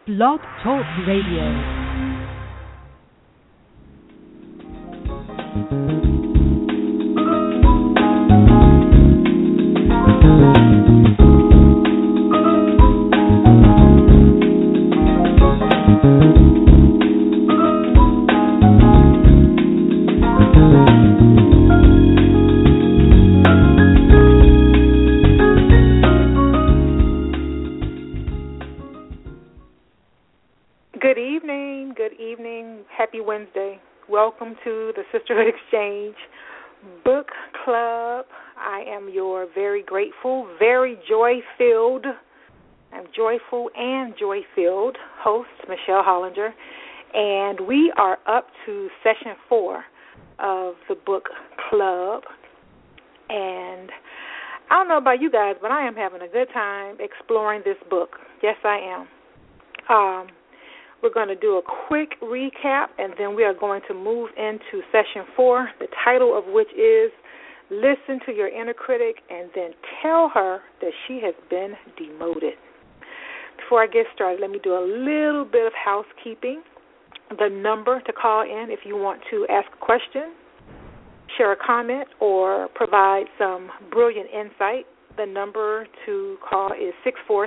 Blog Talk Radio. Happy Wednesday. Welcome to the Sisterhood Exchange Book Club. I am your very grateful, very joy-filled, I'm joyful and joy-filled host, Michelle Hollinger, and we are up to session 4 of the book club. And I don't know about you guys, but I am having a good time exploring this book. Yes, I am. We're going to do a quick recap, and then we are going to move into session 4, the title of which is Listen to Your Inner Critic and Then Tell Her That She Has Been Demoted. Before I get started, let me do a little bit of housekeeping. The number to call in if you want to ask a question, share a comment, or provide some brilliant insight. The number to call is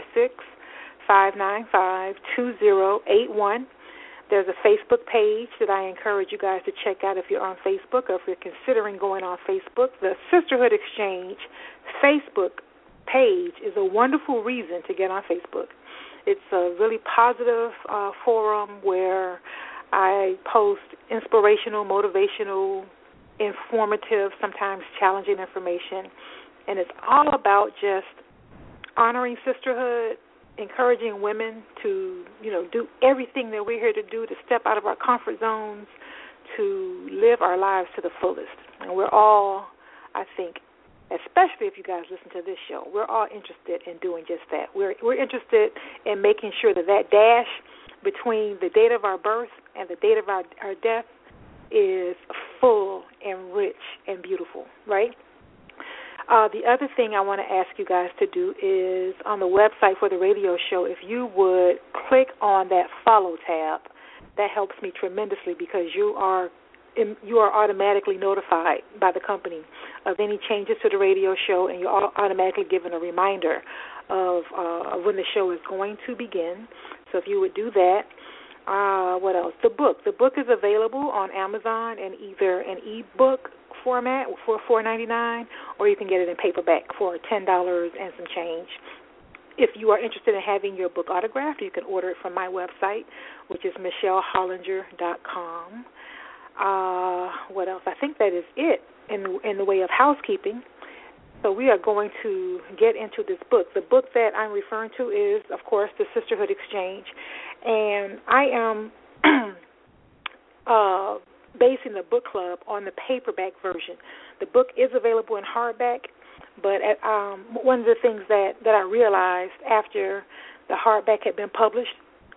646-595-2081. There's a Facebook page that I encourage you guys to check out if you're on Facebook or if you're considering going on Facebook. The Sisterhood Exchange Facebook page is a wonderful reason to get on Facebook. It's a really positive forum where I post inspirational, motivational, informative, sometimes challenging information, and it's all about just honoring sisterhood, encouraging women to, do everything that we're here to do, to step out of our comfort zones, to live our lives to the fullest. And we're all, I think, especially if you guys listen to this show, we're all interested in doing just that. We're interested in making sure that dash between the date of our birth and the date of our death is full and rich and beautiful, right? The other thing I want to ask you guys to do is on the website for the radio show, if you would click on that follow tab, that helps me tremendously because you are automatically notified by the company of any changes to the radio show, and you're automatically given a reminder of when the show is going to begin. So if you would do that. What else? The book. The book is available on Amazon in either an e-book format for $4.99, or you can get it in paperback for $10 and some change. If you are interested in having your book autographed, you can order it from my website, which is michellehollinger.com. What else? I think that is it in the way of housekeeping. So we are going to get into this book. The book that I'm referring to is, of course, The Sisterhood Exchange. And I am basing the book club on the paperback version. The book is available in hardback, but one of the things that I realized after the hardback had been published,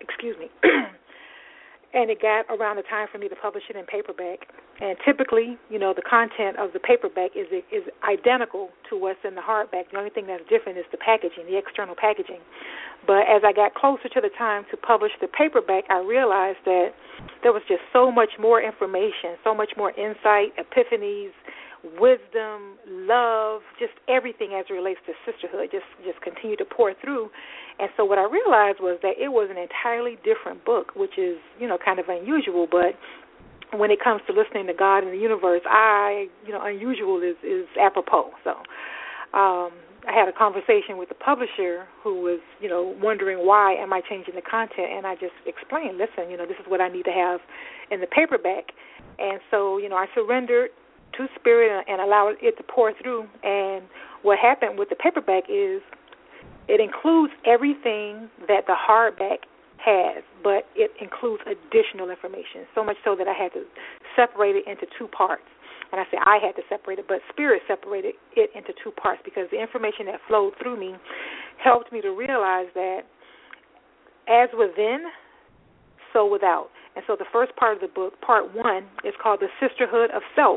and it got around the time for me to publish it in paperback. And typically, the content of the paperback is identical to what's in the hardback. The only thing that's different is the packaging, the external packaging. But as I got closer to the time to publish the paperback, I realized that there was just so much more information, so much more insight, epiphanies, wisdom, love, just everything as it relates to sisterhood just continued to pour through. And so what I realized was that it was an entirely different book, which is, kind of unusual. But when it comes to listening to God and the universe, unusual is apropos. So I had a conversation with the publisher who was, wondering why am I changing the content, and I just explained, listen, this is what I need to have in the paperback. And so, I surrendered to Spirit and allowed it to pour through. And what happened with the paperback is it includes everything that the hardback has, but it includes additional information, so much so that I had to separate it into two parts. And I say I had to separate it, but Spirit separated it into two parts because the information that flowed through me helped me to realize that as within, so without. And so the first part of the book, part 1, is called The Sisterhood of Self.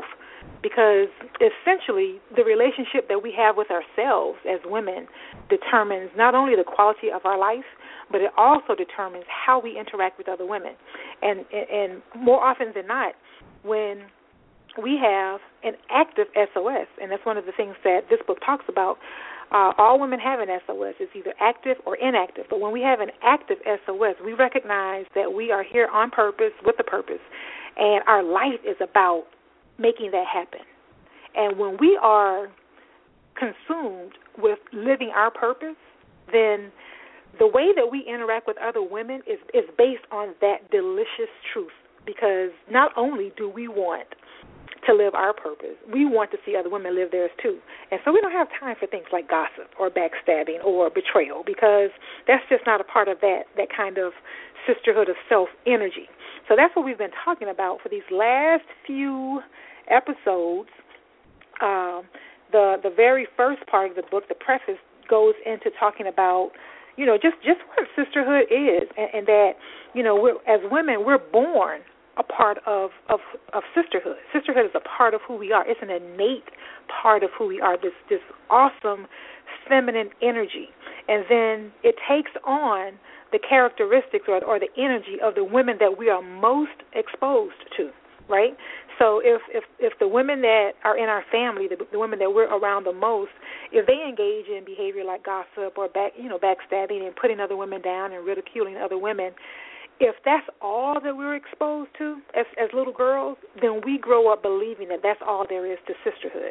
because essentially the relationship that we have with ourselves as women determines not only the quality of our life, but it also determines how we interact with other women. And more often than not, when we have an active SOS, and that's one of the things that this book talks about. All women have an SOS. It's either active or inactive. But when we have an active SOS, we recognize that we are here on purpose, with a purpose, and our life is about making that happen. And when we are consumed with living our purpose, then the way that we interact with other women is based on that delicious truth, because not only do we want to live our purpose, we want to see other women live theirs too. And so we don't have time for things like gossip or backstabbing or betrayal, because that's just not a part of that kind of sisterhood of self energy. So that's what we've been talking about for these last few episodes. The very first part of the book, the preface, goes into talking about, just what sisterhood is, and that, as women, we're born a part of sisterhood. Sisterhood is a part of who we are. It's an innate part of who we are, this awesome feminine energy. And then it takes on the characteristics or the energy of the women that we are most exposed to, right? So if the women that are in our family, the women that we're around the most, if they engage in behavior like gossip or backstabbing and putting other women down and ridiculing other women, if that's all that we're exposed to as little girls, then we grow up believing that that's all there is to sisterhood.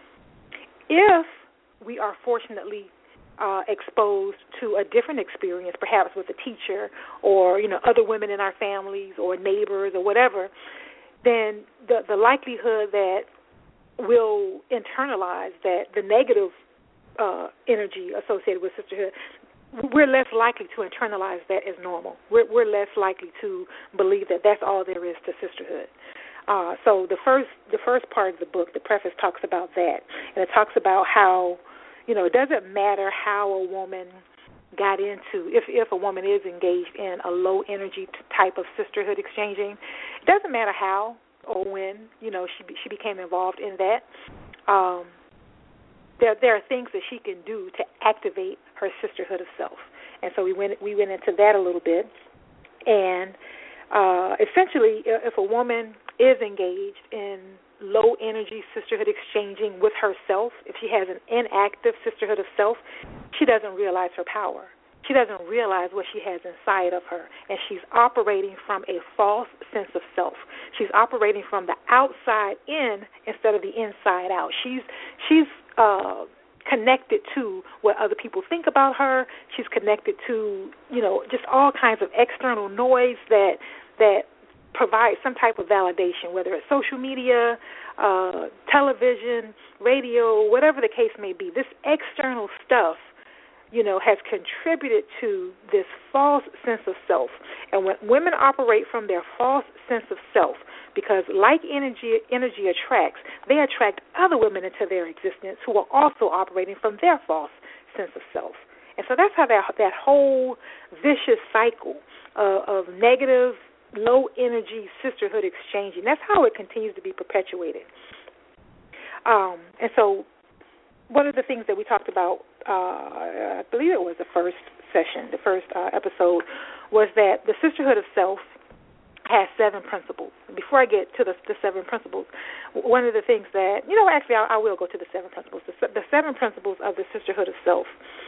If we are fortunately exposed to a different experience, perhaps with a teacher or, other women in our families or neighbors or whatever, then the likelihood that we'll internalize that the negative energy associated with sisterhood, we're less likely to internalize that as normal. We're less likely to believe that that's all there is to sisterhood. So the first part of the book, the preface, talks about that, and it talks about how, it doesn't matter how a woman got into, if a woman is engaged in a low energy type of sisterhood exchanging, it doesn't matter how or when, she became involved in that. There are things that she can do to activate her sisterhood of self, and so we went into that a little bit. And essentially, if a woman is engaged in low energy sisterhood exchanging with herself, if she has an inactive sisterhood of self, she doesn't realize her power. She doesn't realize what she has inside of her, and she's operating from a false sense of self. She's operating from the outside in instead of the inside out. She's connected to what other people think about her. She's connected to, just all kinds of external noise that provide some type of validation, whether it's social media, television, radio, whatever the case may be. This external stuff, has contributed to this false sense of self. And when women operate from their false sense of self, because like energy attracts, they attract other women into their existence who are also operating from their false sense of self. And so that's how that whole vicious cycle of negative, low-energy sisterhood exchanging, that's how it continues to be perpetuated. And so one of the things that we talked about, I believe it was the first session, the first episode, was that the sisterhood of self has 7 principles. Before I get to the 7 principles, one of the things that, actually I will go to the 7 principles. The 7 principles of the sisterhood of self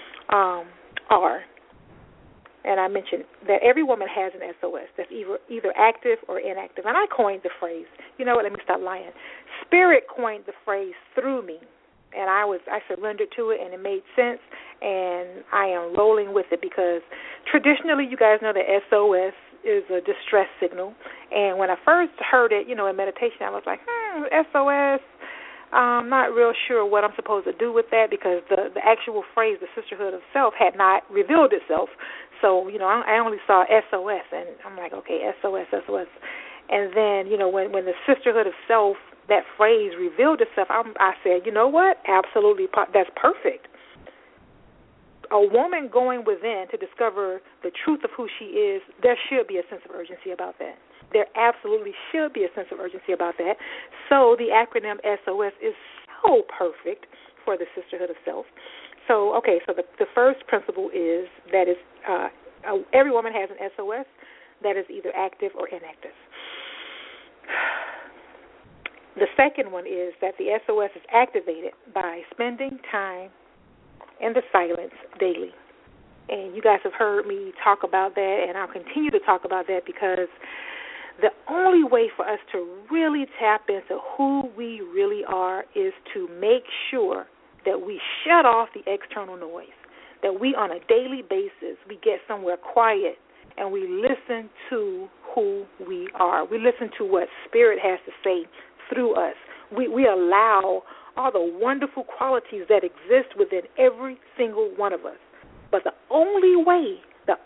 are, and I mentioned that every woman has an SOS that's either active or inactive. And I coined the phrase, let me stop lying. Spirit coined the phrase through me. And I surrendered to it, and it made sense, and I am rolling with it, because traditionally, you guys know that SOS is a distress signal. And when I first heard it, in meditation, I was like, SOS, I'm not real sure what I'm supposed to do with that, because the actual phrase, the sisterhood of self, had not revealed itself. So, I only saw SOS, and I'm like, okay, SOS. And then, when the sisterhood of self, that phrase revealed itself, I said, you know what? Absolutely, that's perfect. a woman going within to discover the truth of who she is, there should be a sense of urgency about that. There absolutely should be a sense of urgency about that. So the acronym SOS is so perfect for the Sisterhood of Self. So, okay, so the first principle is that every woman has an SOS that is either active or inactive. The second one is that the SOS is activated by spending time in the silence daily. And you guys have heard me talk about that, and I'll continue to talk about that because the only way for us to really tap into who we really are is to make sure that we shut off the external noise, that we on a daily basis, we get somewhere quiet and we listen to who we are. We listen to what Spirit has to say through us. We allow all the wonderful qualities that exist within every single one of us. But the only way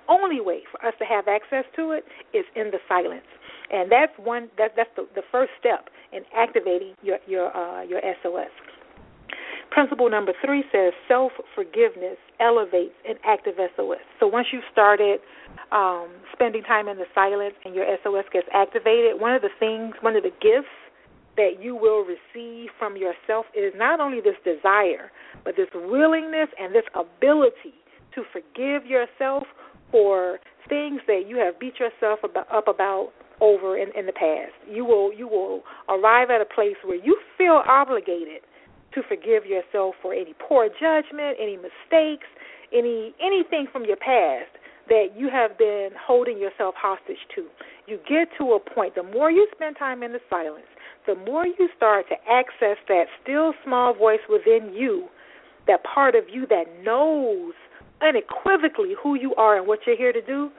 for us to have access to it is in the silence. And that's the first step in activating your SOS. Principle number 3 says self-forgiveness elevates an active SOS. So once you've started spending time in the silence and your SOS gets activated, one of the gifts that you will receive from yourself is not only this desire, but this willingness and this ability to forgive yourself for things that you have beat yourself up about over in the past. You will arrive at a place where you feel obligated to forgive yourself for any poor judgment, any mistakes, anything from your past that you have been holding yourself hostage to. You get to a point, the more you spend time in the silence, the more you start to access that still small voice within you, that part of you that knows unequivocally who you are and what you're here to do,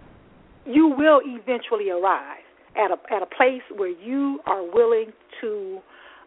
you will eventually arrive at a place where you are willing to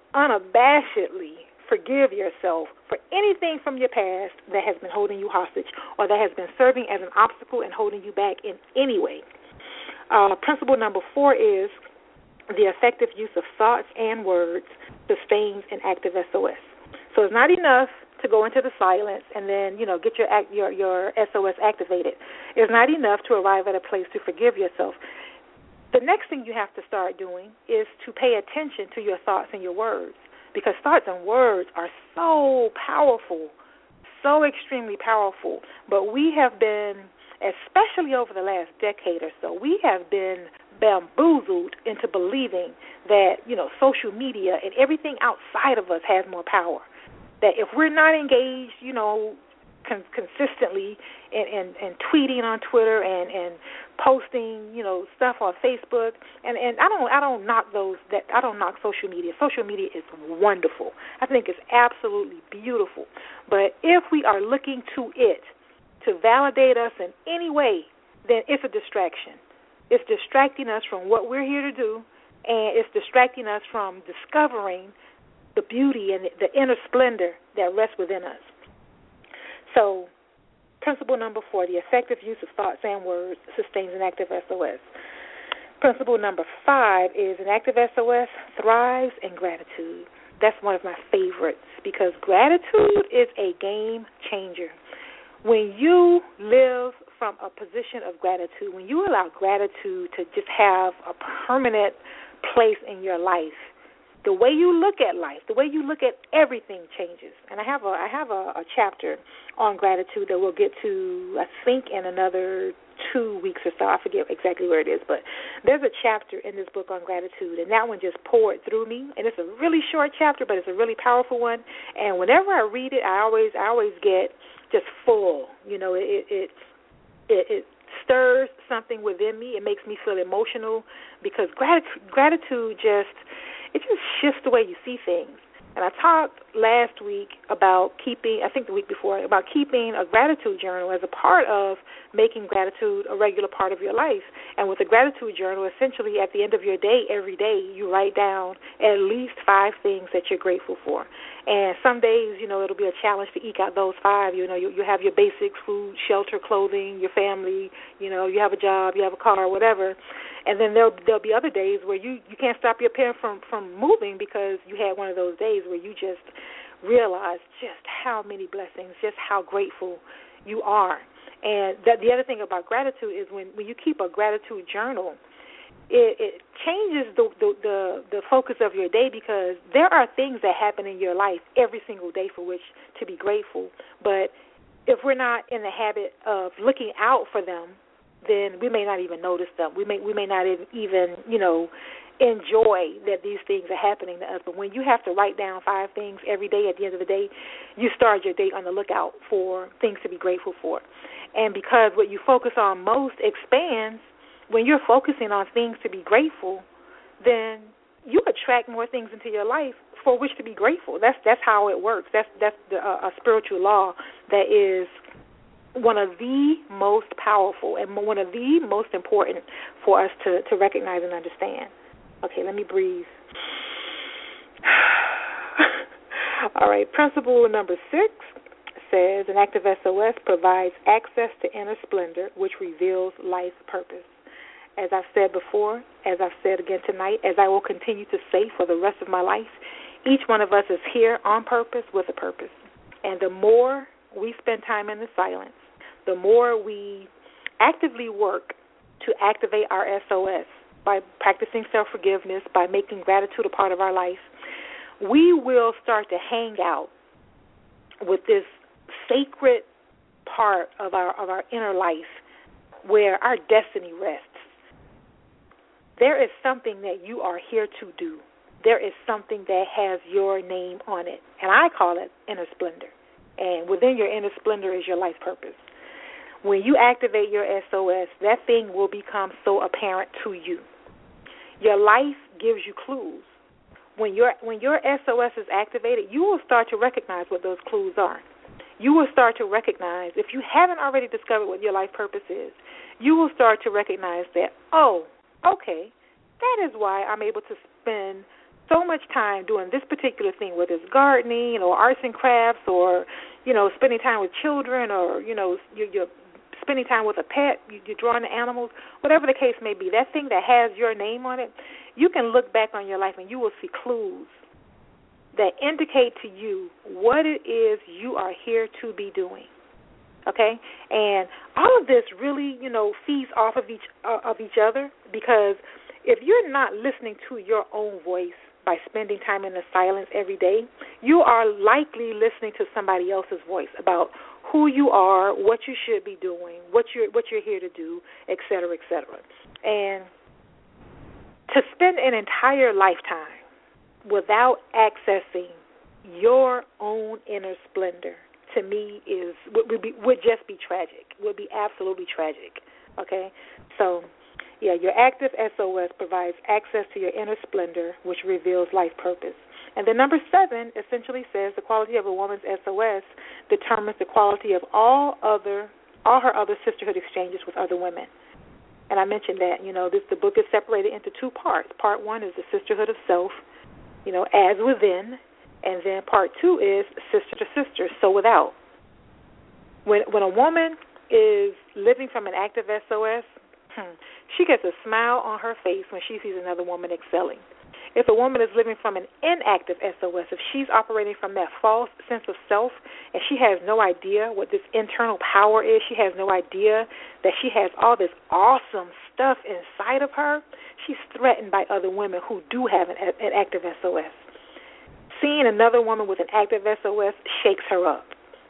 unabashedly forgive yourself for anything from your past that has been holding you hostage or that has been serving as an obstacle and holding you back in any way. Principle number 4 is the effective use of thoughts and words sustains an active SOS. So it's not enough to go into the silence and then, get your SOS activated. It's not enough to arrive at a place to forgive yourself. The next thing you have to start doing is to pay attention to your thoughts and your words, because thoughts and words are so powerful, so extremely powerful. But we have been, especially over the last decade or so, we have been bamboozled into believing that, social media and everything outside of us has more power. That if we're not engaged, consistently and tweeting on Twitter and posting, stuff on Facebook, and I don't knock social media. Social media is wonderful. I think it's absolutely beautiful. But if we are looking to it to validate us in any way, then it's a distraction. It's distracting us from what we're here to do, and it's distracting us from discovering the beauty and the inner splendor that rests within us. So, principle number 4, the effective use of thoughts and words sustains an active SOS. Principle number 5 is an active SOS thrives in gratitude. That's one of my favorites because gratitude is a game changer. When you live from a position of gratitude, when you allow gratitude to just have a permanent place in your life, the way you look at life, the way you look at everything changes. And I have a chapter on gratitude that we'll get to, I think, in another 2 weeks or so. I forget exactly where it is, but there's a chapter in this book on gratitude, and that one just poured through me. And it's a really short chapter, but it's a really powerful one. And whenever I read it, I always get just full. It stirs something within me. It makes me feel emotional because gratitude just shifts the way you see things. And I talked last week about the week before, about keeping a gratitude journal as a part of making gratitude a regular part of your life. And with a gratitude journal, essentially at the end of your day, every day, you write down at least 5 things that you're grateful for. And some days, it'll be a challenge to eke out those 5. You have your basics, food, shelter, clothing, your family, you have a job, you have a car, whatever. And then there'll be other days where you can't stop your pen from moving because you had one of those days where you just realize just how many blessings, just how grateful you are. And the other thing about gratitude is when you keep a gratitude journal, it changes the focus of your day, because there are things that happen in your life every single day for which to be grateful. But if we're not in the habit of looking out for them, then we may not even notice them. We may not even enjoy that these things are happening to us. But when you have to write down 5 things every day, at the end of the day, you start your day on the lookout for things to be grateful for. And because what you focus on most expands, when you're focusing on things to be grateful, then you attract more things into your life for which to be grateful. That's how it works. That's a spiritual law that is one of the most powerful and one of the most important for us to recognize and understand. Okay, let me breathe. All right, principle number 6 says an active SOS provides access to inner splendor, which reveals life purpose. As I've said before, as I've said again tonight, as I will continue to say for the rest of my life, each one of us is here on purpose with a purpose. And the more we spend time in the silence, the more we actively work to activate our SOS by practicing self-forgiveness, by making gratitude a part of our life, we will start to hang out with this sacred part of our inner life where our destiny rests. There is something that you are here to do. There is something that has your name on it, and I call it inner splendor. And within your inner splendor is your life purpose. When you activate your SOS, that thing will become so apparent to you. Your life gives you clues. When your SOS is activated, you will start to recognize what those clues are. You will start to recognize, if you haven't already discovered what your life purpose is, you will start to recognize that, okay, that is why I'm able to spend so much time doing this particular thing, whether it's gardening or arts and crafts or, spending time with children or, you're spending time with a pet, you're drawing the animals, whatever the case may be, that thing that has your name on it, you can look back on your life and you will see clues that indicate to you what it is you are here to be doing. Okay? And all of this really, feeds off of each other, because if you're not listening to your own voice by spending time in the silence every day, you are likely listening to somebody else's voice about who you are, what you should be doing, what you're here to do, et cetera, et cetera. And to spend an entire lifetime without accessing your own inner splendor, to me, would just be tragic, would be absolutely tragic, okay? So, your active SOS provides access to your inner splendor, which reveals life purpose. And then number 7 essentially says the quality of a woman's SOS determines the quality of all her other sisterhood exchanges with other women. And I mentioned that, the book is separated into 2 parts. Part 1 is the sisterhood of self, as within, and then part 2 is sister to sister, so without. When a woman is living from an active SOS, she gets a smile on her face when she sees another woman excelling. If a woman is living from an inactive SOS, if she's operating from that false sense of self and she has no idea what this internal power is, she has no idea that she has all this awesome stuff inside of her, she's threatened by other women who do have an active SOS. Seeing another woman with an active SOS shakes her up.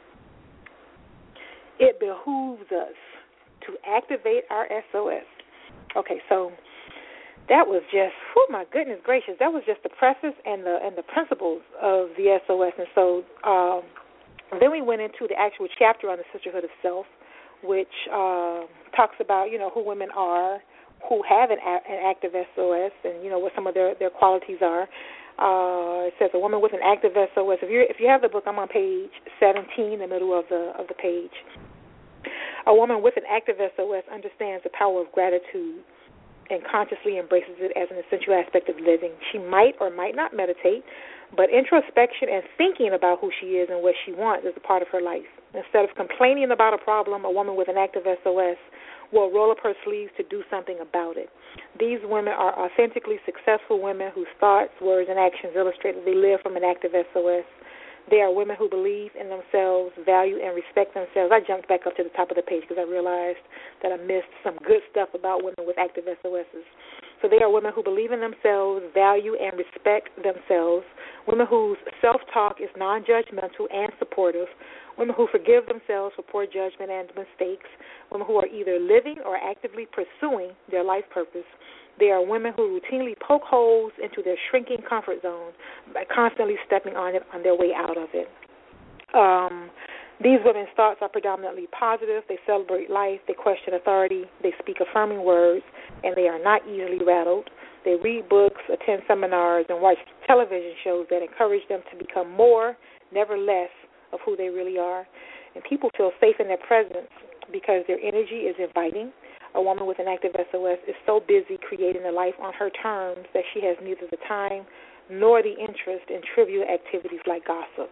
It behooves us to activate our SOS. Okay, so that was just, my goodness gracious, that was just the preface and the principles of the SOS. And so then we went into the actual chapter on the sisterhood of self, which talks about, who women are, who have an active SOS, and, what some of their qualities are. It says a woman with an active SOS. If you have the book, I'm on page 17, the middle of the page. A woman with an active SOS understands the power of gratitude and consciously embraces it as an essential aspect of living. She might or might not meditate, but introspection and thinking about who she is and what she wants is a part of her life. Instead of complaining about a problem, a woman with an active SOS will roll up her sleeves to do something about it. These women are authentically successful women whose thoughts, words, and actions illustrate that they live from an active SOS. They are women who believe in themselves, value and respect themselves. I jumped back up to the top of the page because I realized that I missed some good stuff about women with active SOSs. So they are women who believe in themselves, value and respect themselves, women whose self-talk is non-judgmental and supportive, women who forgive themselves for poor judgment and mistakes, women who are either living or actively pursuing their life purpose. They are women who routinely poke holes into their shrinking comfort zone by constantly stepping on it on their way out of it. These women's thoughts are predominantly positive. They celebrate life. They question authority. They speak affirming words, and they are not easily rattled. They read books, attend seminars, and watch television shows that encourage them to become more, never less, of who they really are. And people feel safe in their presence because their energy is inviting. A woman with an active SOS is so busy creating a life on her terms that she has neither the time nor the interest in trivial activities like gossip.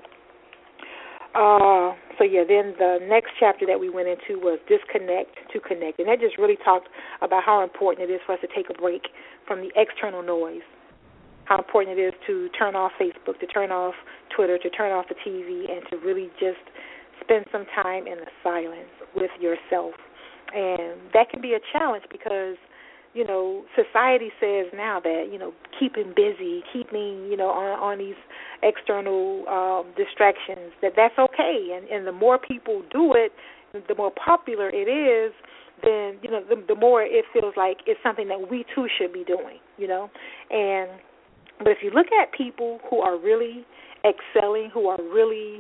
Then the next chapter that we went into was disconnect to connect. And that just really talked about how important it is for us to take a break from the external noise, how important it is to turn off Facebook, to turn off Twitter, to turn off the TV, and to really just spend some time in the silence with yourself. And that can be a challenge because, society says now that, keeping busy, keeping, on these external distractions, that's okay. And the more people do it, the more popular it is, then, the more it feels like it's something that we too should be doing, But if you look at people who are really excelling, who are really,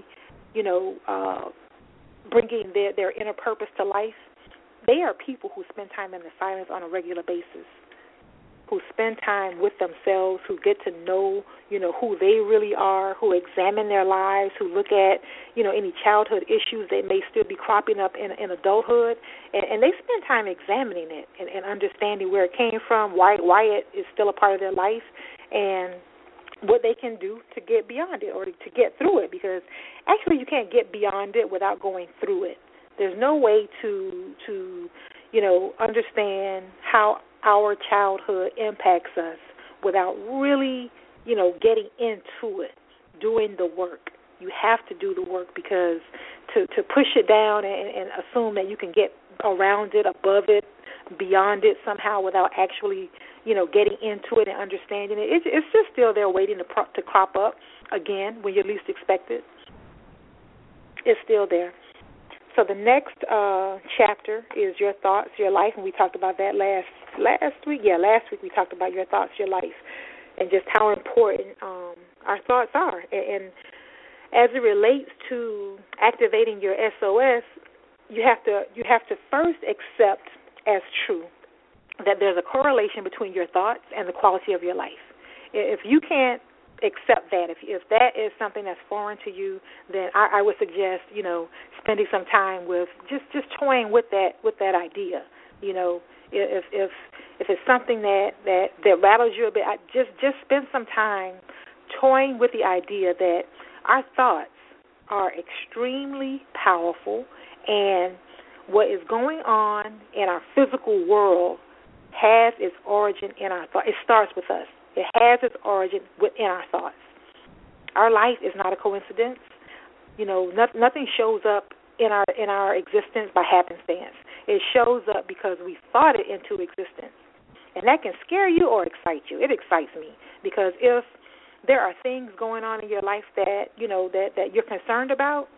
bringing their inner purpose to life, they are people who spend time in the silence on a regular basis, who spend time with themselves, who get to know, who they really are, who examine their lives, who look at, any childhood issues that may still be cropping up in adulthood, and they spend time examining it and understanding where it came from, why it is still a part of their life, and what they can do to get beyond it or to get through it, because actually you can't get beyond it without going through it. There's no way to understand how our childhood impacts us without really, getting into it, doing the work. You have to do the work because to push it down and assume that you can get around it, above it, beyond it somehow without actually, getting into it and understanding it, it's just still there waiting to crop up again when you least expect it. It's still there. So the next chapter is your thoughts, your life, and we talked about that last week. Yeah, last week we talked about your thoughts, your life, and just how important our thoughts are. And as it relates to activating your SOS, you have to first accept as true that there's a correlation between your thoughts and the quality of your life. If you can't accept that, if that is something that's foreign to you, then I would suggest, spending some time with just toying with that idea. If it's something that rattles you a bit, just spend some time toying with the idea that our thoughts are extremely powerful, and what is going on in our physical world has its origin in our thoughts. It starts with us. It has its origin within our thoughts. Our life is not a coincidence. Nothing shows up in our existence by happenstance. It shows up because we thought it into existence. And that can scare you or excite you. It excites me because if there are things going on in your life that, that you're concerned about,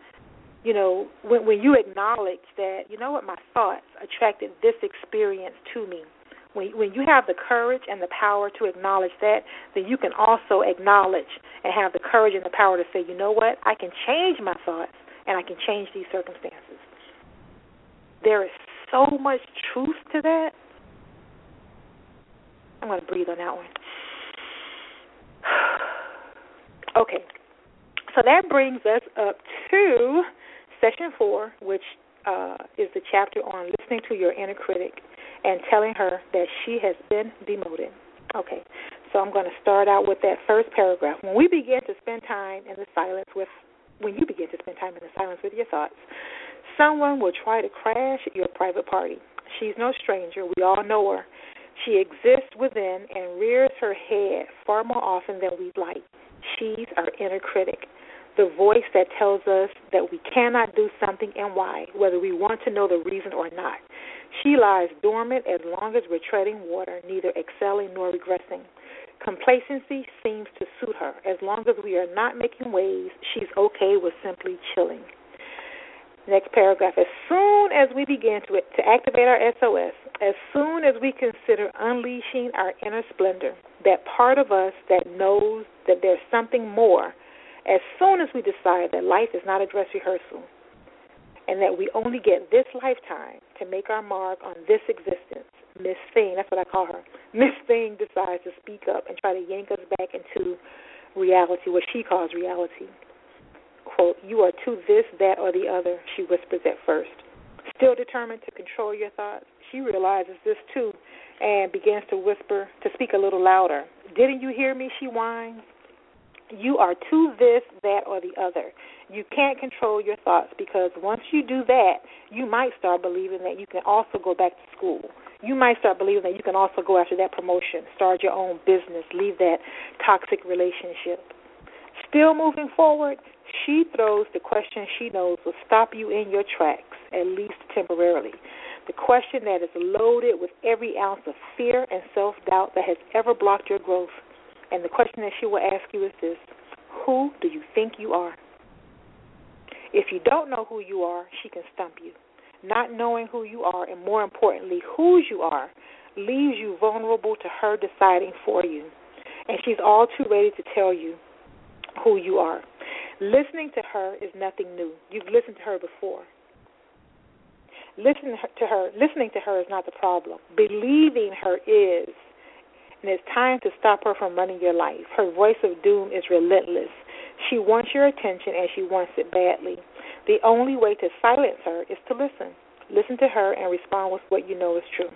when you acknowledge that, my thoughts attracted this experience to me, when you have the courage and the power to acknowledge that, then you can also acknowledge and have the courage and the power to say, I can change my thoughts and I can change these circumstances. There is so much truth to that. I'm going to breathe on that one. Okay. So that brings us up to Session 4, which is the chapter on listening to your inner critic and telling her that she has been demoted. Okay, so I'm going to start out with that first paragraph. When you begin to spend time in the silence with your thoughts, someone will try to crash your private party. She's no stranger. We all know her. She exists within and rears her head far more often than we'd like. She's our inner critic. the voice that tells us that we cannot do something and why, whether we want to know the reason or not. She lies dormant as long as we're treading water, neither excelling nor regressing. Complacency seems to suit her. As long as we are not making waves, she's okay with simply chilling. Next paragraph. As soon as we begin to activate our SOS, as soon as we consider unleashing our inner splendor, that part of us that knows that there's something more, as soon as we decide that life is not a dress rehearsal and that we only get this lifetime to make our mark on this existence, Miss Thing, that's what I call her, Miss Thing decides to speak up and try to yank us back into reality, what she calls reality. Quote, you are to this, that, or the other, she whispers at first. Still determined to control your thoughts, she realizes this too and begins to whisper, to speak a little louder. Didn't you hear me, she whines. You are to this, that, or the other. You can't control your thoughts because once you do that, you might start believing that you can also go back to school. You might start believing that you can also go after that promotion, start your own business, leave that toxic relationship. Still moving forward, she throws the question she knows will stop you in your tracks, at least temporarily. The question that is loaded with every ounce of fear and self-doubt that has ever blocked your growth. And the question that she will ask you is this: who do you think you are? If you don't know who you are, she can stump you. Not knowing who you are, and more importantly, whose you are, leaves you vulnerable to her deciding for you. And she's all too ready to tell you who you are. Listening to her is nothing new. You've listened to her before. Listening to her is not the problem. Believing her is. And it's time to stop her from running your life. Her voice of doom is relentless. She wants your attention, and she wants it badly. The only way to silence her is to listen. Listen to her and respond with what you know is true.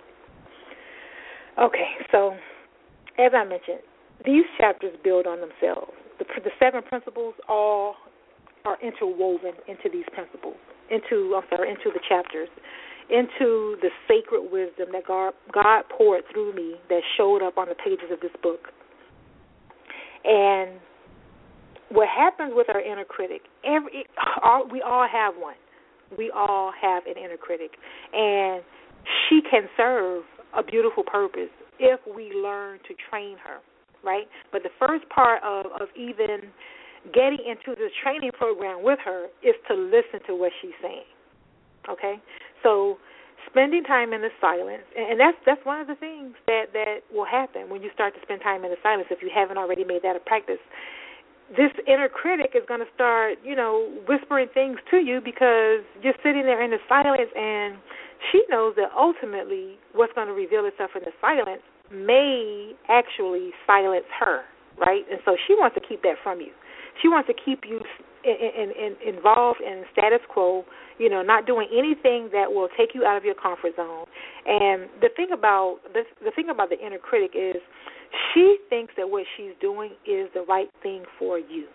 Okay, so as I mentioned, these chapters build on themselves. The 7 principles all are interwoven into these principles, into the chapters, into the sacred wisdom that God poured through me that showed up on the pages of this book. And what happens with our inner critic, we all have one. We all have an inner critic. And she can serve a beautiful purpose if we learn to train her, right? But the first part of even getting into this training program with her is to listen to what she's saying, okay? So spending time in the silence, and that's one of the things that will happen when you start to spend time in the silence if you haven't already made that a practice. This inner critic is going to start, whispering things to you because you're sitting there in the silence, and she knows that ultimately what's going to reveal itself in the silence may actually silence her, right? And so she wants to keep that from you. She wants to keep you involved in status quo, not doing anything that will take you out of your comfort zone. And the thing about the inner critic is she thinks that what she's doing is the right thing for you.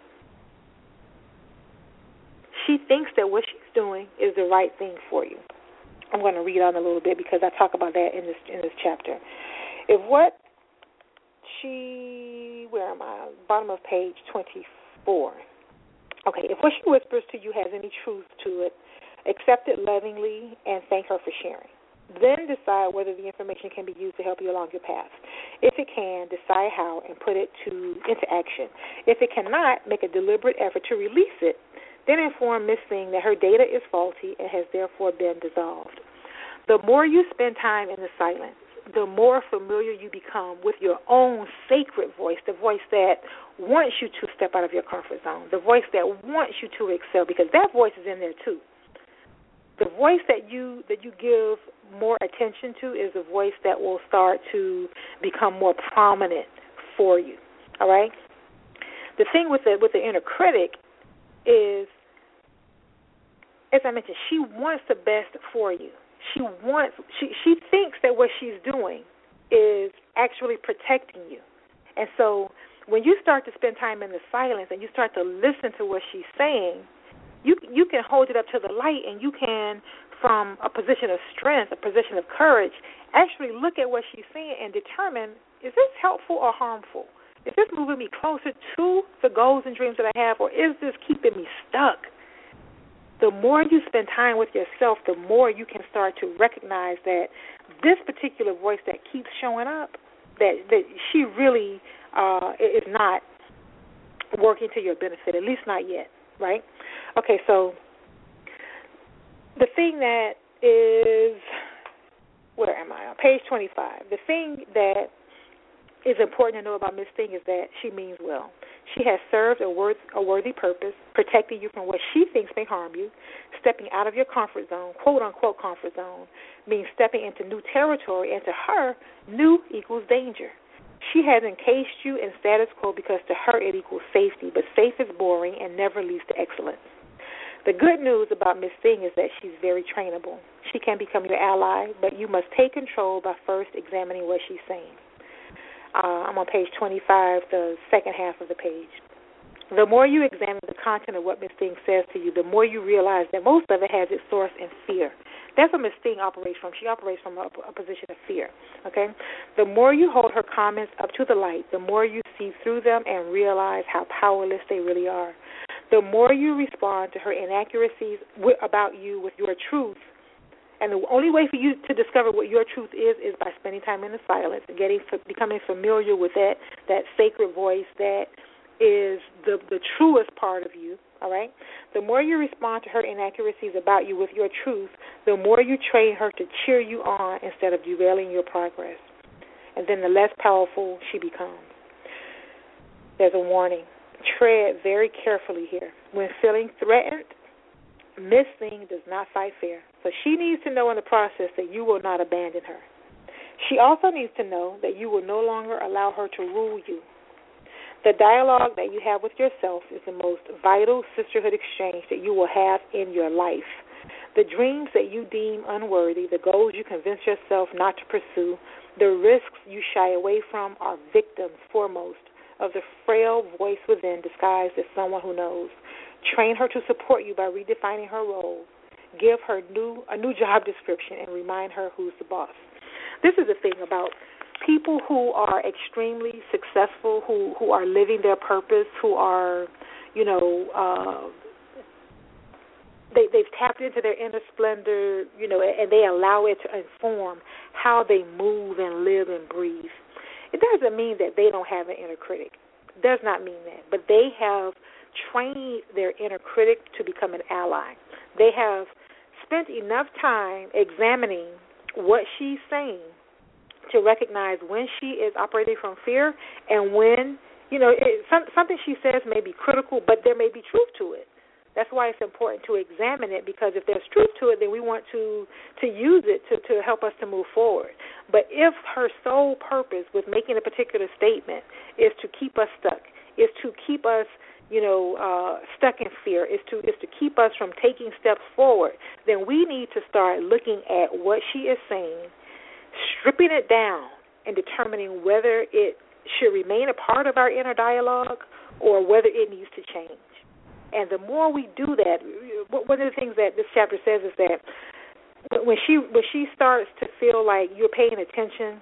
She thinks that what she's doing is the right thing for you. I'm going to read on a little bit because I talk about that in this chapter. Where am I? Bottom of page 24. Okay, if what she whispers to you has any truth to it, accept it lovingly and thank her for sharing. Then decide whether the information can be used to help you along your path. If it can, decide how and put it into action. If it cannot, make a deliberate effort to release it. Then inform Miss Thing that her data is faulty and has therefore been dissolved. The more you spend time in the silence, the more familiar you become with your own sacred voice, the voice that wants you to step out of your comfort zone, the voice that wants you to excel, because that voice is in there too. The voice that you give more attention to is the voice that will start to become more prominent for you. All right? The thing with the inner critic is, as I mentioned, she wants the best for you. She thinks that what she's doing is actually protecting you. And so when you start to spend time in the silence and you start to listen to what she's saying, you can hold it up to the light, and you can, from a position of strength, a position of courage, actually look at what she's saying and determine, is this helpful or harmful? Is this moving me closer to the goals and dreams that I have, or is this keeping me stuck? The more you spend time with yourself, the more you can start to recognize that this particular voice that keeps showing up, that she really is not working to your benefit, at least not yet, right? Okay, so the thing that is, where am I? On page 25. The thing that is important to know about Miss Thing is that she means well. She has served a worthy purpose, protecting you from what she thinks may harm you. Stepping out of your comfort zone, quote-unquote comfort zone, means stepping into new territory, and to her, new equals danger. She has encased you in status quo because to her it equals safety, but safe is boring and never leads to excellence. The good news about Miss Thing is that she's very trainable. She can become your ally, but you must take control by first examining what she's saying. I'm on page 25, the second half of the page. The more you examine the content of what Miss Thing says to you, the more you realize that most of it has its source in fear. That's what Miss Thing operates from. She operates from a position of fear, okay? The more you hold her comments up to the light, the more you see through them and realize how powerless they really are. The more you respond to her inaccuracies about you with your truth, and the only way for you to discover what your truth is by spending time in the silence and becoming familiar with that sacred voice that is the truest part of you, all right? The more you respond to her inaccuracies about you with your truth, the more you train her to cheer you on instead of derailing your progress. And then the less powerful she becomes. There's a warning. Tread very carefully here. When feeling threatened, Miss Thing does not fight fair, so she needs to know in the process that you will not abandon her. She also needs to know that you will no longer allow her to rule you. The dialogue that you have with yourself is the most vital sisterhood exchange that you will have in your life. The dreams that you deem unworthy, the goals you convince yourself not to pursue, the risks you shy away from are victims, foremost, of the frail voice within disguised as someone who knows. Train her to support you by redefining her role. Give her a new job description and remind her who's the boss. This is the thing about people who are extremely successful, who are living their purpose, who are, they've tapped into their inner splendor, and they allow it to inform how they move and live and breathe. It doesn't mean that they don't have an inner critic. It does not mean that. But they have trained their inner critic to become an ally. They have spent enough time examining what she's saying to recognize when she is operating from fear and when, something she says may be critical, but there may be truth to it. That's why it's important to examine it, because if there's truth to it, then we want to use it to help us to move forward. But if her sole purpose with making a particular statement is to keep us stuck, is to keep us, stuck in fear, is to keep us from taking steps forward, then we need to start looking at what she is saying, stripping it down, and determining whether it should remain a part of our inner dialogue or whether it needs to change. And the more we do that, one of the things that this chapter says is that when she starts to feel like you're paying attention,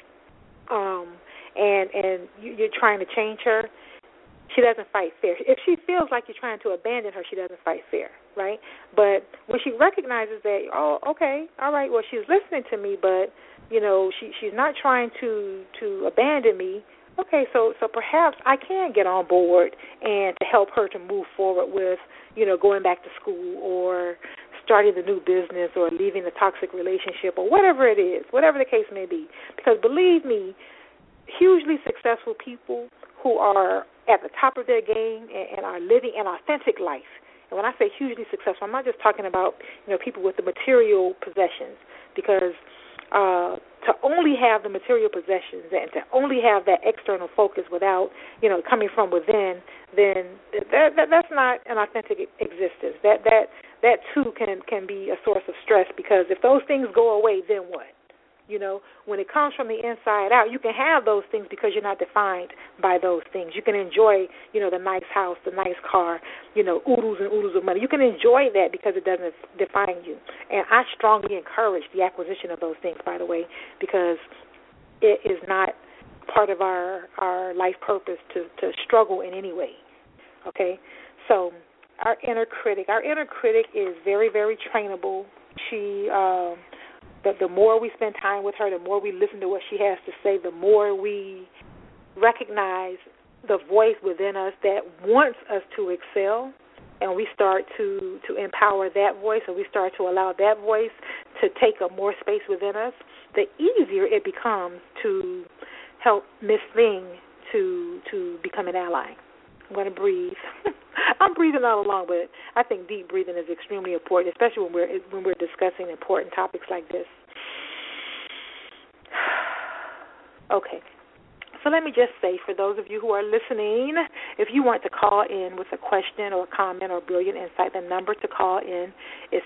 and you're trying to change her, she doesn't fight fair. If she feels like you're trying to abandon her, she doesn't fight fair, right? But when she recognizes that, oh, okay, all right, well, she's listening to me, but she's not trying to abandon me. Okay, so perhaps I can get on board and to help her to move forward with, going back to school or starting the new business or leaving the toxic relationship or whatever it is, whatever the case may be. Because believe me, hugely successful people who are at the top of their game and are living an authentic life. And when I say hugely successful, I'm not just talking about, people with the material possessions, because to only have the material possessions and to only have that external focus without, coming from within, then that's not an authentic existence. That too can be a source of stress, because if those things go away, then what? When it comes from the inside out, you can have those things because you're not defined by those things. You can enjoy, the nice house, the nice car, oodles and oodles of money. You can enjoy that because it doesn't define you. And I strongly encourage the acquisition of those things, by the way, because it is not part of our life purpose to struggle in any way. Okay? So our inner critic is very, very trainable. She the more we spend time with her, the more we listen to what she has to say, the more we recognize the voice within us that wants us to excel, and we start to empower that voice, and we start to allow that voice to take up more space within us, the easier it becomes to help Miss Thing to become an ally. I'm going to breathe. I'm breathing all along, but I think deep breathing is extremely important, especially when we're discussing important topics like this. Okay. So let me just say, for those of you who are listening, if you want to call in with a question or a comment or brilliant insight, the number to call in is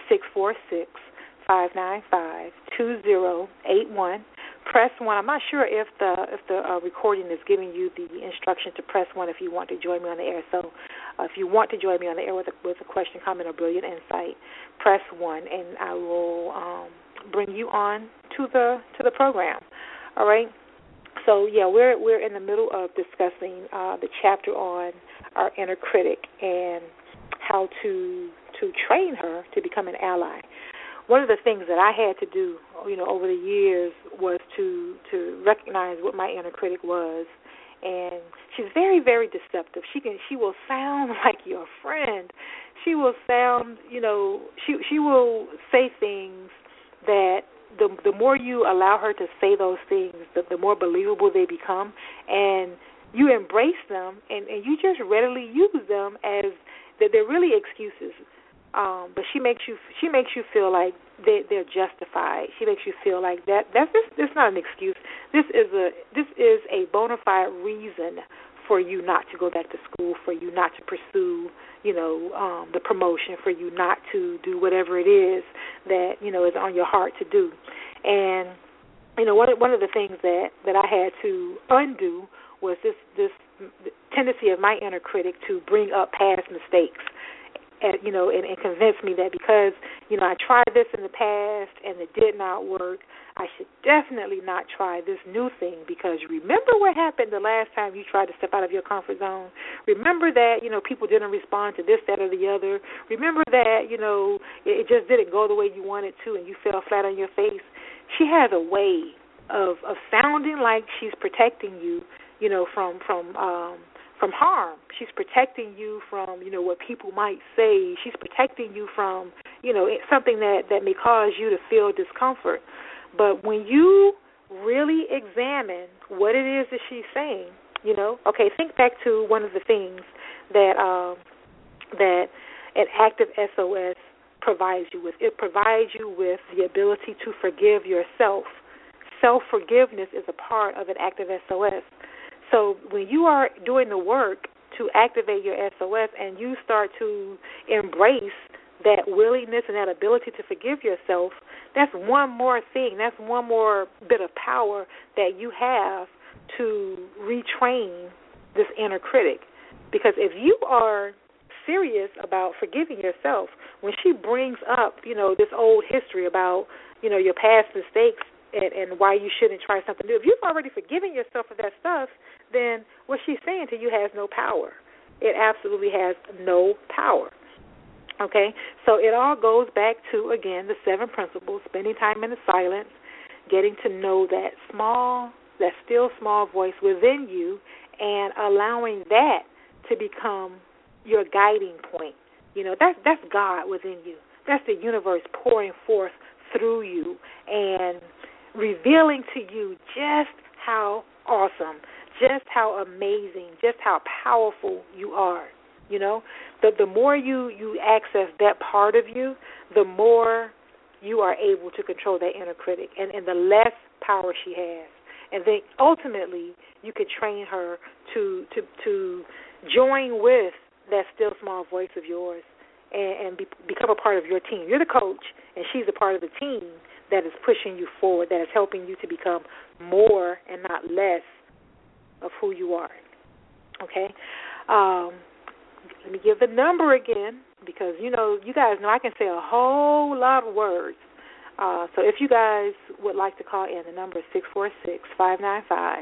646-595-2081. Press 1. I'm not sure if the recording is giving you the instruction to press 1 if you want to join me on the air. So if you want to join me on the air with a question, comment, or brilliant insight, press 1, and I will bring you on to the program. All right? So, yeah, we're in the middle of discussing the chapter on our inner critic and how to train her to become an ally. One of the things that I had to do, over the years was to recognize what my inner critic was. And she's very, very deceptive. She will sound like your friend. She will sound, she will say things that the more you allow her to say those things, the more believable they become, and you embrace them, and you just readily use them as that they're really excuses. But she makes you feel like they're justified. She makes you feel like that's not an excuse. This is a bona fide reason for you not to go back to school, for you not to pursue, the promotion, for you not to do whatever it is that, is on your heart to do. And, one of the things that I had to undo was this tendency of my inner critic to bring up past mistakes. And convince me that because, I tried this in the past and it did not work, I should definitely not try this new thing, because remember what happened the last time you tried to step out of your comfort zone? Remember that, people didn't respond to this, that, or the other? Remember that, it just didn't go the way you wanted to and you fell flat on your face? She has a way of sounding like she's protecting you, from harm. She's protecting you from, what people might say. She's protecting you from, something that may cause you to feel discomfort. But when you really examine what it is that she's saying, think back to one of the things that an active SOS provides you with. It provides you with the ability to forgive yourself. Self-forgiveness is a part of an active SOS. So when you are doing the work to activate your SOS and you start to embrace that willingness and that ability to forgive yourself, that's one more thing, that's one more bit of power that you have to retrain this inner critic. Because if you are serious about forgiving yourself, when she brings up, this old history about, your past mistakes and why you shouldn't try something new, if you've already forgiven yourself for that stuff, then what she's saying to you has no power. It absolutely has no power. Okay? So it all goes back to, again, the 7 principles: spending time in the silence, getting to know that still small voice within you, and allowing that to become your guiding point. That's God within you. That's the universe pouring forth through you and revealing to you just how awesome, just how amazing, just how powerful you are. The more you access that part of you, the more you are able to control that inner critic, and the less power she has. And then ultimately you could train her to join with that still small voice of yours and become a part of your team. You're the coach, and she's a part of the team that is pushing you forward, that is helping you to become more and not less of who you are. Okay? Let me give the number again, because, you guys know I can say a whole lot of words. So if you guys would like to call in, the number is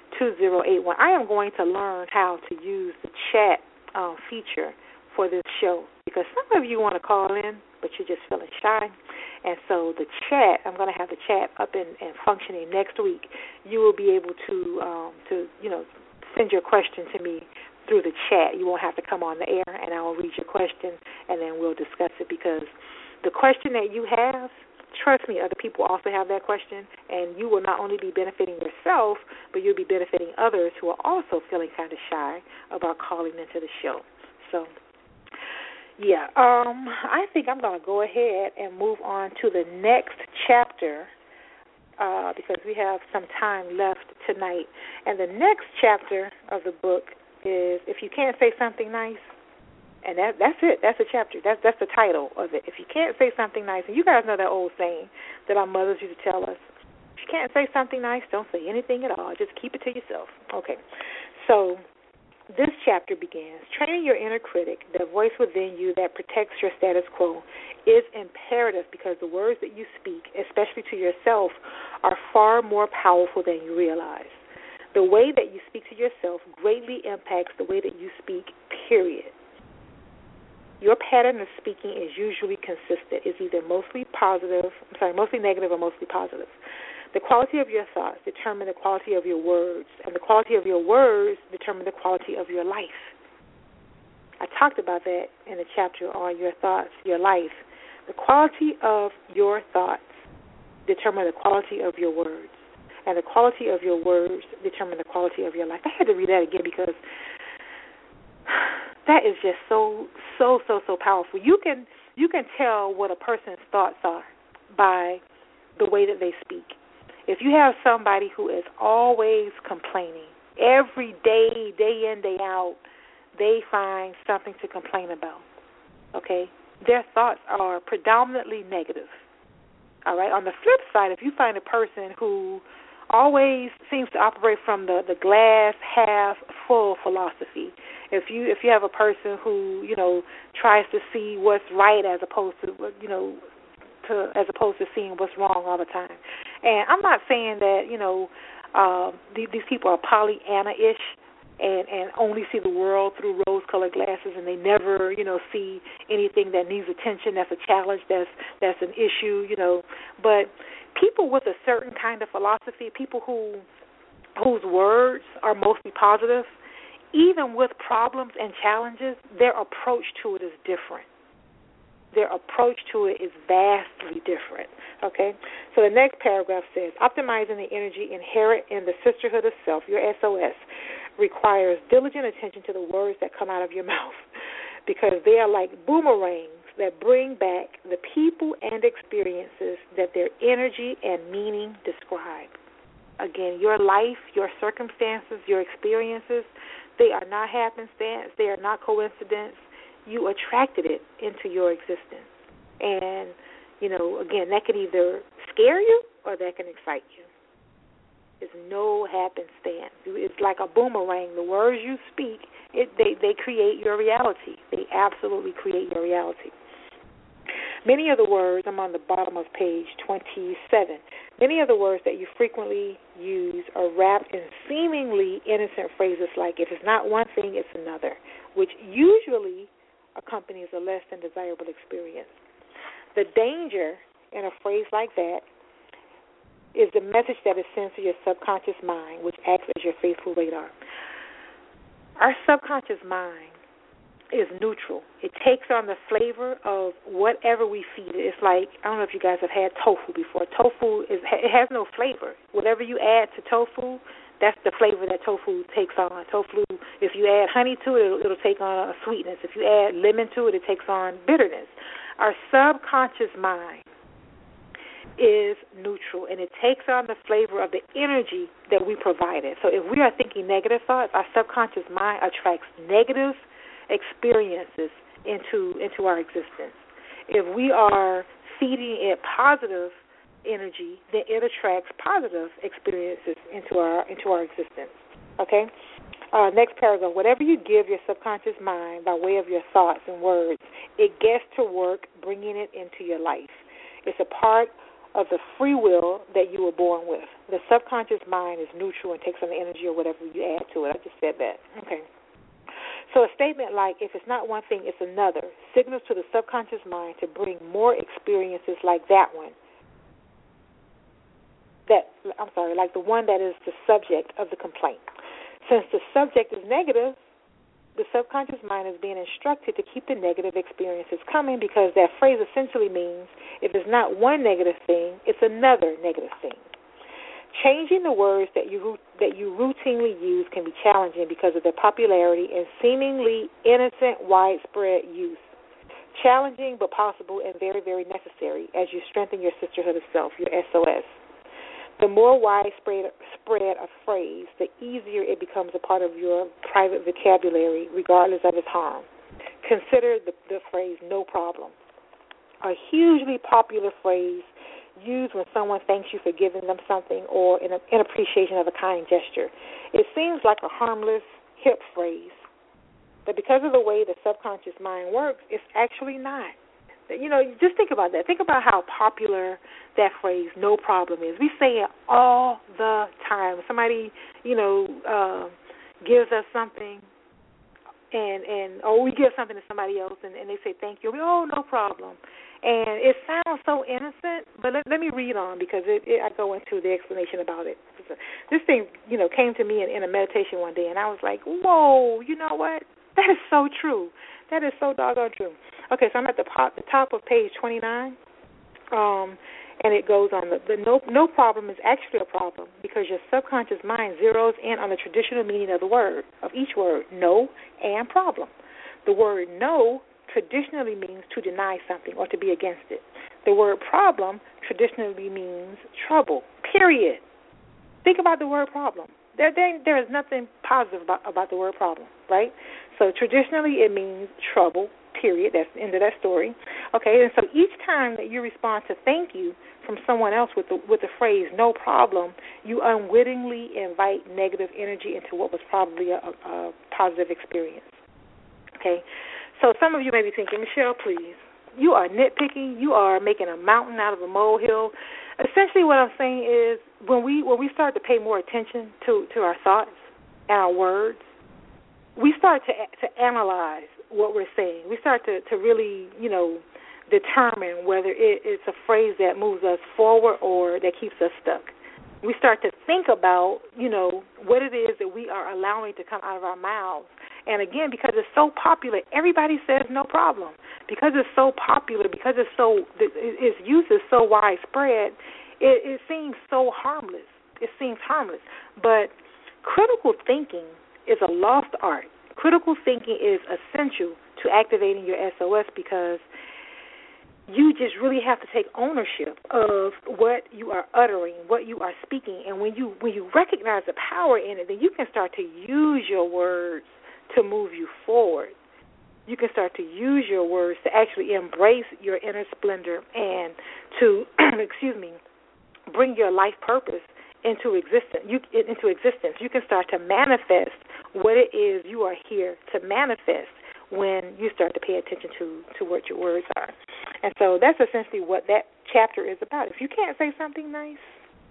2081. I am going to learn how to use the chat feature for this show, because some of you want to call in, but you're just feeling shy. And so the chat, I'm going to have the chat up and functioning next week. You will be able to send your question to me through the chat. You won't have to come on the air, and I will read your question, and then we'll discuss it, because the question that you have, trust me, other people also have that question, and you will not only be benefiting yourself, but you'll be benefiting others who are also feeling kind of shy about calling into the show. So, yeah, I think I'm going to go ahead and move on to the next chapter because we have some time left tonight. And the next chapter of the book is If You Can't Say Something Nice. And that's it. That's the chapter. That's the title of it. If you can't say something nice, and you guys know that old saying that our mothers used to tell us, if you can't say something nice, don't say anything at all. Just keep it to yourself. Okay. So this chapter begins, training your inner critic, the voice within you that protects your status quo, is imperative because the words that you speak, especially to yourself, are far more powerful than you realize. The way that you speak to yourself greatly impacts the way that you speak, period. Your pattern of speaking is usually consistent. It's either mostly negative or mostly positive. The quality of your thoughts determine the quality of your words, and the quality of your words determine the quality of your life. I talked about that in the chapter on your thoughts, your life. The quality of your thoughts determine the quality of your words, and the quality of your words determine the quality of your life. I had to read that again because that is just so powerful. You can tell what a person's thoughts are by the way that they speak. If you have somebody who is always complaining, every day, day in, day out, they find something to complain about, okay? Their thoughts are predominantly negative, all right? On the flip side, if you find a person who always seems to operate from the glass half full philosophy, if you have a person who, tries to see what's right as opposed to seeing what's wrong all the time. And I'm not saying that, these people are Pollyanna-ish and only see the world through rose-colored glasses, and they never, see anything that needs attention, that's a challenge, that's an issue, But people with a certain kind of philosophy, people whose words are mostly positive, even with problems and challenges, their approach to it is different. Their approach to it is vastly different, okay? So the next paragraph says, optimizing the energy inherent in the sisterhood of self, your SOS, requires diligent attention to the words that come out of your mouth because they are like boomerangs that bring back the people and experiences that their energy and meaning describe. Again, your life, your circumstances, your experiences, they are not happenstance. They are not coincidence. You attracted it into your existence. And, again, that can either scare you or that can excite you. It's no happenstance. It's like a boomerang. The words you speak, they create your reality. They absolutely create your reality. Many of the words, I'm on the bottom of page 27, many of the words that you frequently use are wrapped in seemingly innocent phrases like, if it's not one thing, it's another, which usually accompanies a less than desirable experience. The danger in a phrase like that is the message that is sent to your subconscious mind, which acts as your faithful radar. Our subconscious mind is neutral. It takes on the flavor of whatever we feed it. It's like, I don't know if you guys have had tofu before. Tofu, it has no flavor. Whatever you add to tofu, that's the flavor that tofu takes on. Tofu, if you add honey to it, it'll take on a sweetness. If you add lemon to it, it takes on bitterness. Our subconscious mind is neutral, and it takes on the flavor of the energy that we provided. So if we are thinking negative thoughts, our subconscious mind attracts negative experiences into our existence. If we are feeding it positive energy, then it attracts positive experiences into our existence. Okay? Next paragraph. Whatever you give your subconscious mind by way of your thoughts and words, it gets to work bringing it into your life. It's a part of the free will that you were born with. The subconscious mind is neutral and takes on the energy or whatever you add to it. I just said that. Okay. So a statement like, if it's not one thing, it's another, signals to the subconscious mind to bring more experiences like that one. Like the one that is the subject of the complaint. Since the subject is negative, the subconscious mind is being instructed to keep the negative experiences coming, because that phrase essentially means if it's not one negative thing, it's another negative thing. Changing the words that you routinely use can be challenging because of their popularity and seemingly innocent, widespread use. Challenging but possible and very, very necessary as you strengthen your sisterhood of self, your SOS. The more widespread a phrase, the easier it becomes a part of your private vocabulary, regardless of its harm. Consider the phrase "no problem." A hugely popular phrase used when someone thanks you for giving them something or in appreciation of a kind gesture. It seems like a harmless, hip phrase, but because of the way the subconscious mind works, it's actually not. Just think about that. Think about how popular that phrase "no problem" is. We say it all the time. Somebody, gives us something, or we give something to somebody else, and they say thank you. No problem. And it sounds so innocent, but let me read on, because I go into the explanation about it. This thing, came to me in a meditation one day, and I was like, whoa, you know what? That is so true. That is so doggone true. Okay, so I'm at the top of page 29, and it goes on. The no problem is actually a problem because your subconscious mind zeroes in on the traditional meaning of the word, of each word, no and problem. The word no traditionally means to deny something or to be against it. The word problem traditionally means trouble, period. Think about the word problem. There is nothing positive about the word problem, right? So traditionally it means trouble, period. That's the end of that story. Okay, and so each time that you respond to thank you from someone else with the phrase "no problem," you unwittingly invite negative energy into what was probably a positive experience. Okay, so some of you may be thinking, Michelle, please, you are nitpicking. You are making a mountain out of a molehill. Essentially what I'm saying is when we start to pay more attention to our thoughts and our words, we start to analyze what we're saying. We start to really, determine whether it's a phrase that moves us forward or that keeps us stuck. We start to think about, what it is that we are allowing to come out of our mouths. And again, because it's so popular, everybody says no problem. Because it's so popular, because its use is so widespread, it seems so harmless. It seems harmless. But critical thinking is a lost art. Critical thinking is essential to activating your SOS because you just really have to take ownership of what you are uttering, what you are speaking. And when you recognize the power in it, then you can start to use your words to move you forward. You can start to use your words to actually embrace your inner splendor and to, bring your life purpose into existence. You can start to manifest what it is you are here to manifest when you start to pay attention to what your words are. And so that's essentially what that chapter is about. If you can't say something nice,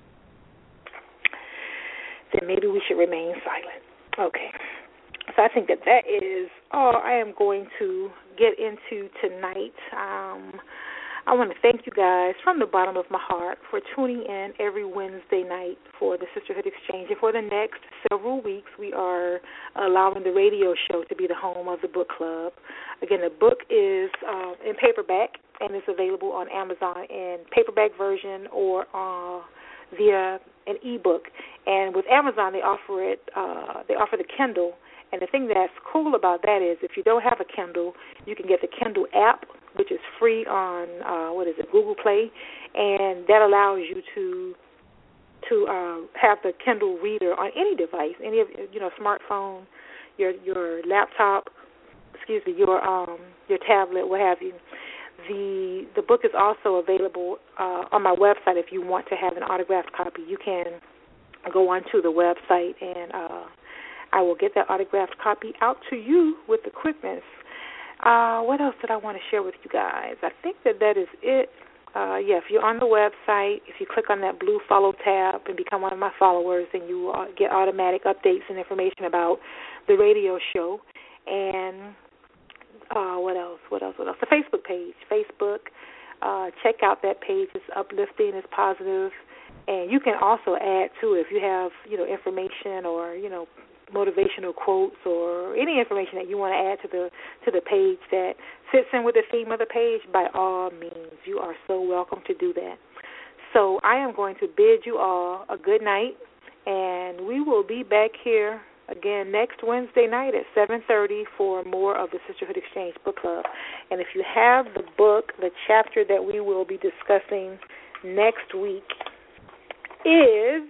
then maybe we should remain silent. Okay. So I think that is all I am going to get into tonight. I want to thank you guys from the bottom of my heart for tuning in every Wednesday night for the Sisterhood Exchange. And for the next several weeks, we are allowing the radio show to be the home of the book club. Again, the book is in paperback, and it's available on Amazon in paperback version or via an ebook. And with Amazon, they offer the Kindle. And the thing that's cool about that is if you don't have a Kindle, you can get the Kindle app, which is free on, Google Play, and that allows you to have the Kindle reader on any device, any of smartphone, your laptop, your tablet, what have you. The book is also available on my website if you want to have an autographed copy. You can go onto the website and I will get that autographed copy out to you with the quickness. What else did I want to share with you guys? I think that is it. if you're on the website, if you click on that blue follow tab and become one of my followers, then you will get automatic updates and information about the radio show. And what else? The Facebook page. Facebook, check out that page. It's uplifting, it's positive. And you can also add to it if you have, information or, motivational quotes or any information that you want to add to the page that fits in with the theme of the page. By all means, you are so welcome to do that. So I am going to bid you all a good night, and we will be back here again next Wednesday night at 7:30 for more of the Sisterhood Exchange Book Club. And if you have the book, the chapter that we will be discussing next week is,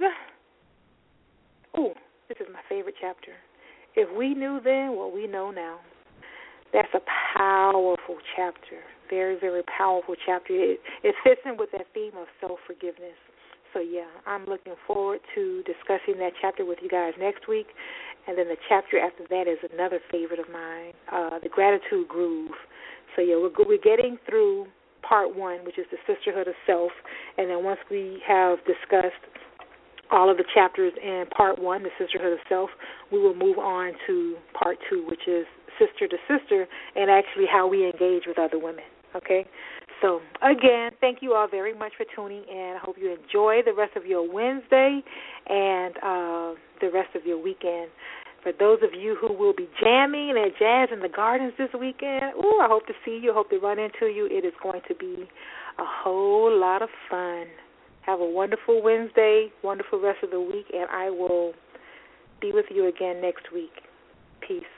this is my favorite chapter. If we knew then what we know now. That's a powerful chapter, very, very powerful chapter. It fits in with that theme of self-forgiveness. So, I'm looking forward to discussing that chapter with you guys next week. And then the chapter after that is another favorite of mine, the Gratitude Groove. So, we're getting through part 1, which is the Sisterhood of Self. And then once we have discussed all of the chapters in part 1, the Sisterhood of Self, we will move on to part 2, which is Sister to Sister, and actually how we engage with other women, okay? So, again, thank you all very much for tuning in. I hope you enjoy the rest of your Wednesday and the rest of your weekend. For those of you who will be jamming and jazz in the gardens this weekend, I hope to see you, hope to run into you. It is going to be a whole lot of fun. Have a wonderful Wednesday, wonderful rest of the week, and I will be with you again next week. Peace.